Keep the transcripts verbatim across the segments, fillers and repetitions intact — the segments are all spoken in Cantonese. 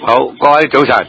好，各位早晨。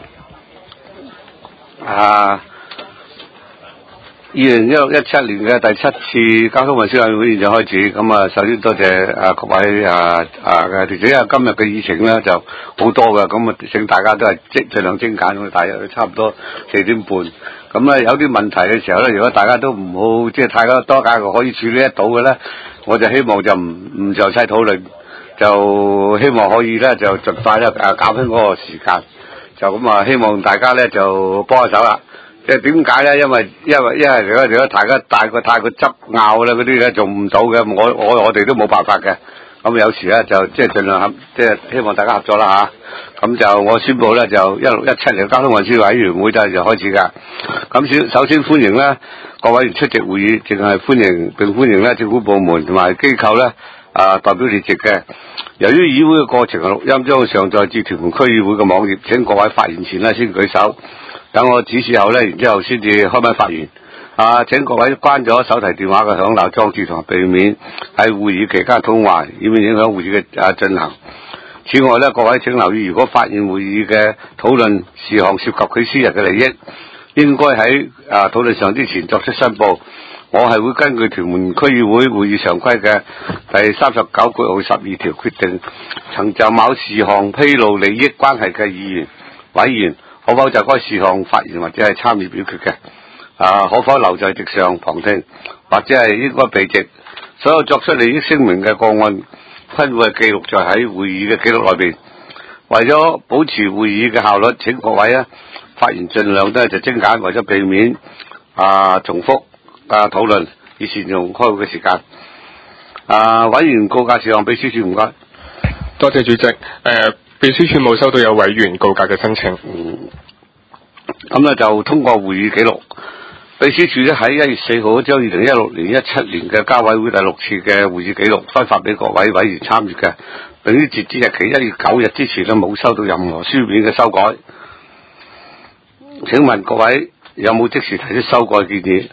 啊，二零一六一七年嘅第七次交通運輸委員會現在開始。咁啊，首先多謝啊各位啊啊嘅記者，因為今日嘅議程咧就好多嘅，咁啊請大家都係即盡量精簡，咁大約差唔多四點半。咁咧有啲問題嘅時候咧，如果大家都唔好即係太多多解可以處理得到嘅咧，我就希望就唔唔詳細討論，就希望可以咧就盡快咧啊減輕嗰個時間。就咁啊，希望大家咧就幫下手啦。即係點解咧？因為因為因為如果如果大家太過太過執拗咧，嗰啲咧做唔到嘅，我我我哋都冇辦法嘅。咁有時咧就即係盡量合，即係希望大家合作啦吓。咁就我宣布咧，就一六一七年交通運輸委員會就就開始㗎。咁先首先歡迎咧各位出席會議，淨係歡迎並歡迎咧政府部門同埋機構咧啊代表列席嘅。由於議會嘅過程嘅錄音將會上載至屯門區議會嘅網頁，請各位發言前咧先舉手，等我指示後咧，然之後先至開麥發言。啊！請各位關咗手提電話嘅響鬧裝置，同埋避免喺會議期間通話，以免影響會議嘅啊進行。此外咧，各位請留意，如果發現會議嘅討論事項涉及佢私人嘅利益，應該喺啊討論上之前作出申報。我係會根據屯門區議會會議常規嘅第三十九括號十二條決定，曾就某事項披露利益關係嘅議員委員，可否就該事項發言或者係參與表決嘅？啊，可否留在席上旁聽，或者係應該避席？所有作出利益聲明嘅個案，均會記錄在喺會議嘅記錄內邊。為咗保持會議嘅效率，請各位啊發言盡量都係就精簡，為咗避免啊重複啊討論，以善用開會嘅時間。啊，委員告誡事項，秘書處唔該。 多謝主席。誒、呃，秘書處冇收到有委員告誡嘅申請。 嗯，咁咧就通過會議記錄。秘書處咧喺一月四號將二零一六年一七年嘅交委會第六次嘅會議記錄分發俾各位委員參閱嘅，並於截止日期一月九日之前咧冇收到任何書面嘅修改。請問各位有冇即時提出修改建議？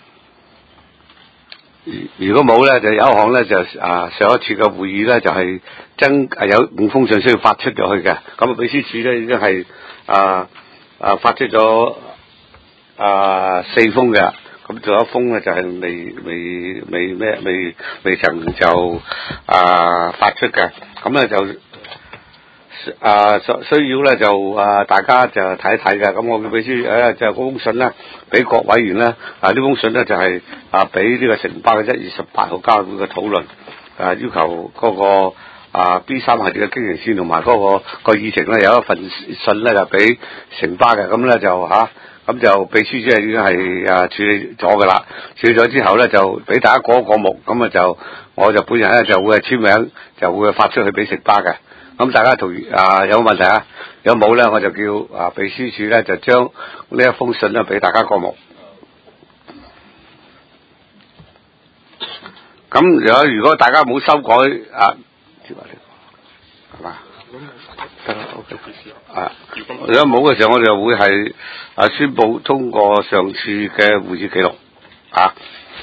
如果冇咧，就有一項咧就啊上一次嘅會議咧就係、是、增有五封信需要發出咗去嘅，咁秘書處咧已經係啊啊發出咗啊四封嘅，咁仲有一封咧就係、是、未未未咩未未曾就啊發出嘅，咁咧就啊需需要咧就啊大家就睇一睇嘅，咁我嘅秘書誒就嗰封信咧俾各委員咧啊呢封信咧就係、是、啊俾呢個城巴嘅一月十八號交會嘅討論啊要求嗰、那個啊 B 三系列嘅經營線同埋嗰個個議程咧有一份信咧就俾城巴嘅，咁咧就吓咁、啊、就秘書即係已經係啊處理咗噶啦，處理咗之後咧就俾大家過一過目，咁啊就我就本人咧就會係簽名，就會發出去俾城巴嘅。咁大家同意啊有冇問題啊？有冇咧？我就叫啊秘書處咧就將呢一封信咧俾大家過目。咁如果如果大家冇修改啊，係嘛？得啦 ，OK。啊，如果冇嘅時候，我哋就會係啊宣佈通過上次嘅會議記錄。